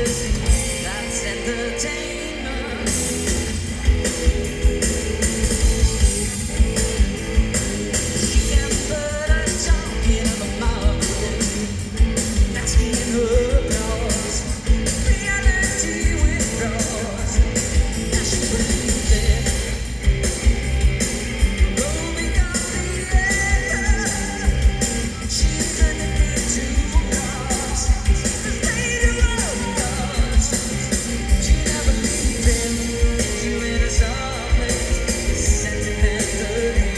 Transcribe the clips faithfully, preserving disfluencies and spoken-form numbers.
That's entertainment. She can put her tongue in her mouth. That's in her applause. Reality withdraws. Now she believes it. Rolling up the air. She's addicted to cars. Later on, cars. She never leaves him. She made us all play sentimentally.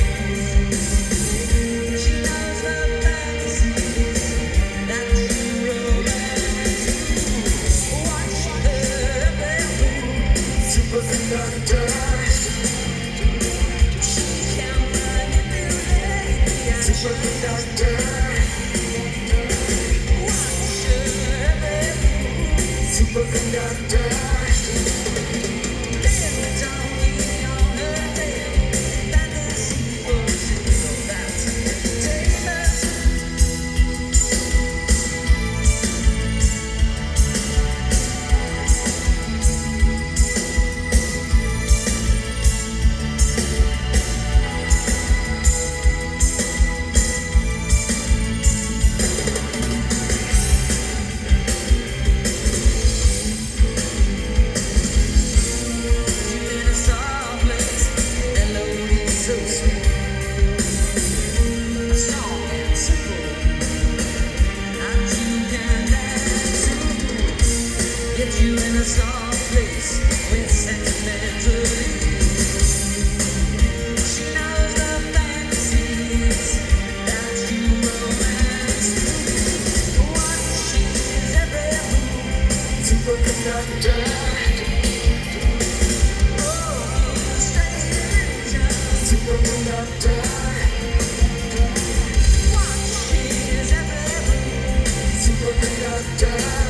She knows the fantasies that you romance. Watch her bedroom superconductor. She can manipulate the superconductor. Watch her bedroom superconductor. Little Tony on her head. Fantasy voices, so that's entertainment. You in a soft place, melody so sweet, a song and simple, and you can dance to. Get you in a soft place with sentimentally. She knows the fantasies that you romance. What she is every move, superconductor. Superconductor. Watch, she is every superconductor.